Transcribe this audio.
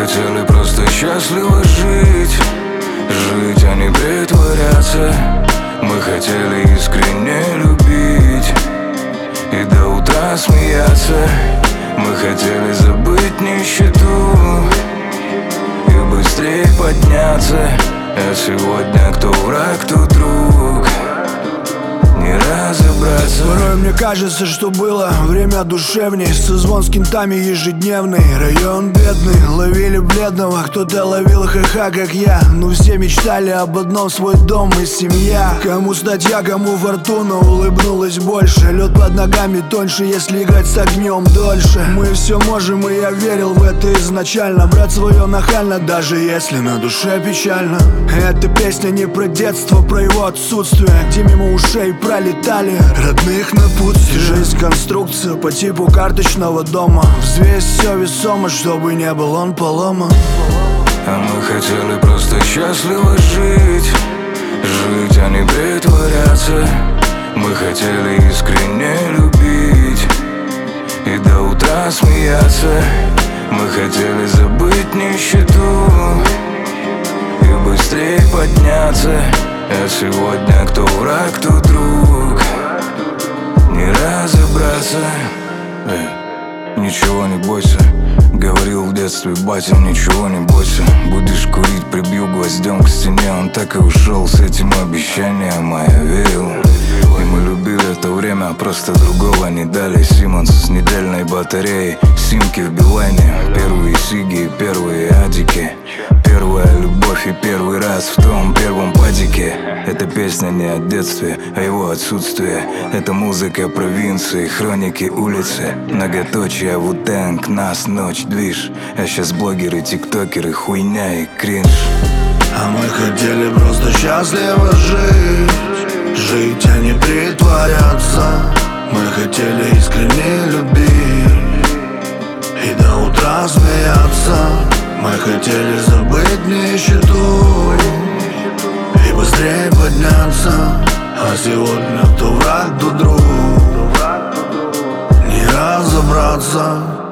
хотели просто счастливо жить, жить, а не притворяться. Мы хотели искренне любить и до утра смеяться. Мы хотели забыть нищету и быстрее подняться. А сегодня кто враг, кто друг, не разобраться. Порой мне кажется, что было время душевней. Созвон с кентами ежедневный. Район бедный, ловили бледного. Кто-то ловил ха-ха, как я. Но все мечтали об одном: свой дом и семья. Кому статья, кому фортуна улыбнулась больше. Лед под ногами тоньше, если играть с огнем дольше. Мы все можем, и я верил в это изначально. Брать свое нахально, даже если на душе печально. Эта песня не про детство, про его отсутствие, где мимо ушей пролетали родных напутствия. Жизнь конструкция по типу карточного дома. Взвесь все весомо, чтобы не был он поломан. А мы хотели просто счастливо жить, жить, а не притворяться. Мы хотели искренне любить и до утра смеяться. Мы хотели забыть нищету и быстрее подняться. А сегодня кто враг, кто друг, не разобраться. Ничего не бойся, говорил в детстве батя, ничего не бойся. Будешь курить, прибью гвоздем к стене. Он так и ушел с этим обещанием, а я верил. И мы любили это время, просто другого не дали. Симмонс с недельной батареей, симки в Билайне. Первые сиги, первые адики, первая любовь и первый раз в том первом падике. Эта песня не о детстве, а его отсутствии. Это музыка провинции, хроники улицы. Многоточие, Ву-Тэнг, нас, ночь, движ. А сейчас блогеры, тиктокеры, хуйня и кринж. А мы хотели просто счастливо жить, жить, а не притворяться. Мы хотели искренне любить и до утра смеяться. Мы хотели забыть нищету и быстрее подняться. А сегодня кто враг, кто друг, не разобраться.